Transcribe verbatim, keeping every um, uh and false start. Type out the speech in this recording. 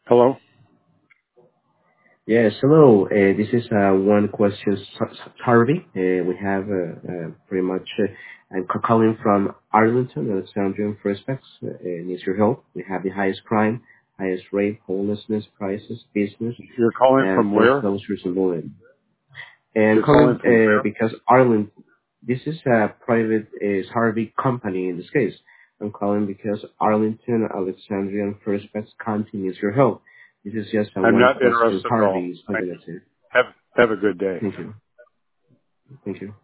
Hello? Yes, hello. Uh, this is uh, one question s- survey. Uh, we have uh, uh, pretty much, uh, I'm ca- calling from Arlington, Alexandrian Prospects. Uh, uh, needs your help. We have the highest crime, highest rate, homelessness, prices, business, You're calling and from where? foreclosures and bullying. And You're calling calling from uh, where? because Arlington, this is a private uh, survey company in this case. I'm calling because Arlington, Alexandrian Prospects continues your help. This is just a I'm one not question interested at survey. all. It's not I gonna take. have have a good day. Thank you. Thank you.